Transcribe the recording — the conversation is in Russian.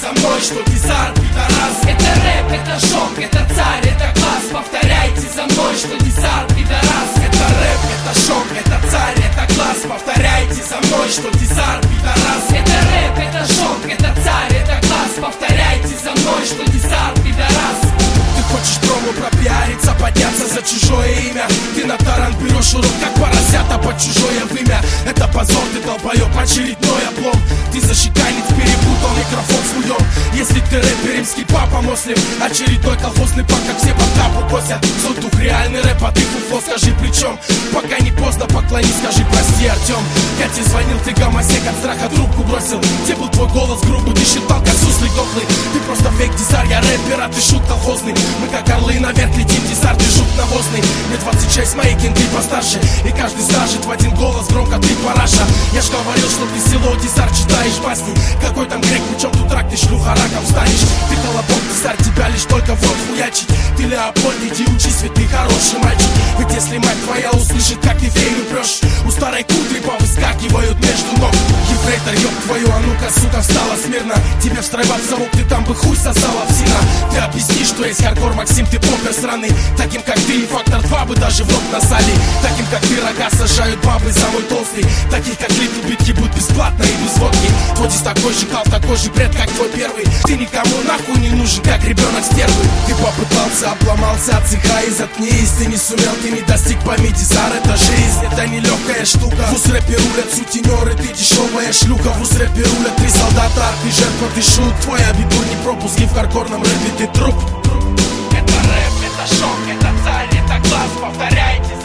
за мной, что дизар, пидорас. Это рэп, это шок, это царь, это класс. Повторяйте за мной, что дизар, пидорас. Это рэп, это шок, это царь, это класс. Повторяйте за мной, что дизар, пидорас. Это рэп, это шок, это царь, это класс. Повторяйте за мной, что дизар, пидорас. Ты хочешь промо пропиариться, подняться за чужое имя. Ты на таран берешь урок, как поросята под чужое вымя. Это позор, ты долбоёб, очередной облом. Ты защеканец, перепутал микрофон с хуём. Если ты рэпер, римский папа, муслим. Очередной колхозный пак, как все под капу косят. Зод дух, реальный рэп, а ты фуфло, скажи при чем. Пока не поздно, поклонись, скажи прости, Артём. Я тебе звонил, ты гомосек, от страха трубку бросил. Где был твой голос грубый, ты считал, как суслик дохлый. Ты просто фейк дизар, я рэпер, а ты шут колхозный. Мы как орлы наверх летим, дизар, ты жук навозный. Мне 26, мои кенты постарше. И каждый скажет в один голос громко, ты параша. Я ж говорил, что ты село, дизар, читаешь басни. Какой там грек, причем тут рак, ты шлюха, раком станешь. Ты колобок, дизар, тебя лишь только в рот хуячить. Ты Леопольд, иди учись, ведь ты хороший мальчик. Ведь если мать твоя услышит, как ты фею прешь, у старой кудри повыскакивают между ног. Ефрейтор, ёб твою, а ну-ка, сука, встала смирно. Тебе встройбат в совок, ты там бы хуй сосала в сина. Ты объясни, что есть хардкор, Максим, ты попер сраный. Таким, как ты, и Фактор 2 бы даже в рот насали. Таким, как ты, рога сажают бабы, самый толстый. Таких, как Литл Бит, ебут бесплатно и без водки. Твой дис такой же кал, такой же бред, как твой первый. Ты никому нахуй не нужен, как ребенок стервы. Ты попытался, обломался от цеха и заткнись. Ты не сумел, ты не достиг, пойми, дизар, это жизнь. Это не легкая штука. В ус-рэпе рулят сутенеры, ты дешевая шлюха. В ус-рэпе рулят три солдата, а ты жертва, ты шут. Твой абибур не пропуск, и в хардкорном рэпе ты труп. Это рэп, это шок, это царь, это класс. Повторяйте